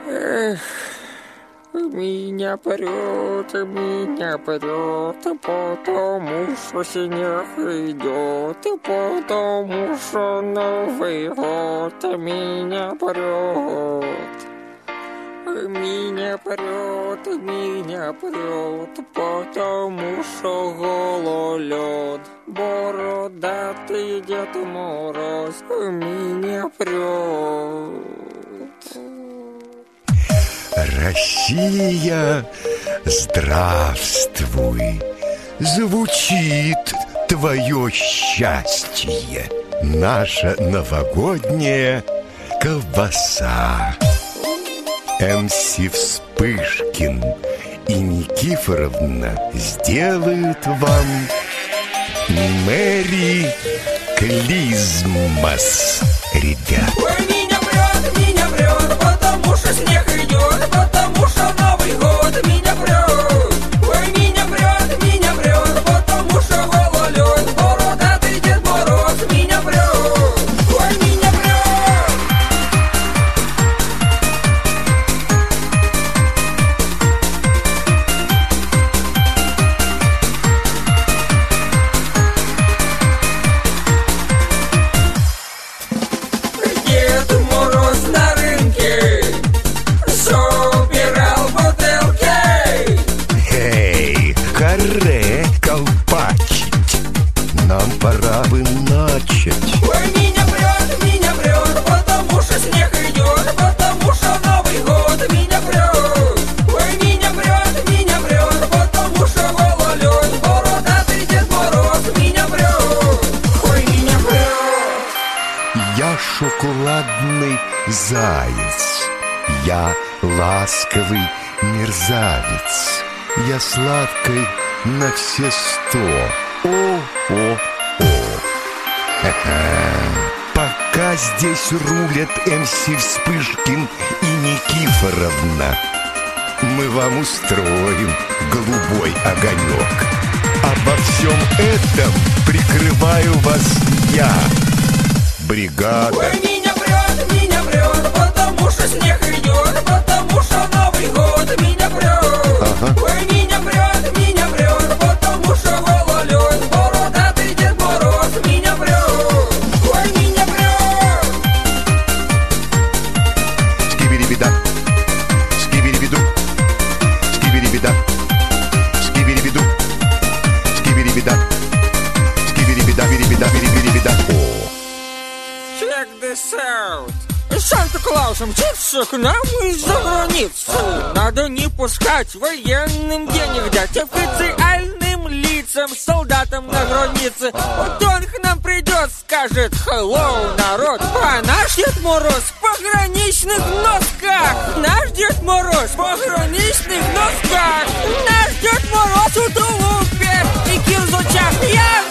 Эх, меня прет, потому что снег идет, и потому что Новый год меня прет. Меня прет, потому что гололед. Бородатый Дед Мороз меня прет. Россия, здравствуй! Звучит твое счастье, наша новогодняя колбаса. МС Вспышкин и Никифоровна сделают вам Мэри Клизмас, ребят. Ой, меня прет, потому что снег идет, потому что Новый год меня прет. Ой, меня прет, потому что гололед. Бородатый Дед Мороз меня прет. Ой, меня прет. Дед Мороз на рынке собирал бутылки. Эй, харе колпачить, нам пора бы начать. Ой, меня прет, потому что снег идет, потому что Новый год меня прет. Ой, меня прет, потому что гололед. Бородатый Дед Мороз меня прет. Ой, меня прет. Я шоколадный заяц, я ласковый мерзавец, я сладкой на все 100. О-о-о. Пока здесь рулят МС Вспышкин и Никифоровна, мы вам устроим голубой огонек. Обо всем этом прикрываю вас я, бригада. Ой, меня прет, потому что снег идет, потому что Новый год меня прет. Ага. Ой, меня прет, потому что гололед. Бородатый Дед Мороз меня прет. Ой, меня прет. Скибиди-бида, скибиди-биду, скибиди-бида, скибиди-биду, скибиди-бида, скибиди-бида, биди-бида, биди-бида. О! Check this out. Санта-Клаус мчится к нам из-за границы. Надо не пускать военным денег дать, официальным лицам, солдатам на границе. Вот он к нам придет, скажет hello, народ. А наш Дед Мороз в пограничных носках. Наш Дед Мороз в пограничных носках. Наш Дед Мороз в тулупе и кирзачах. Я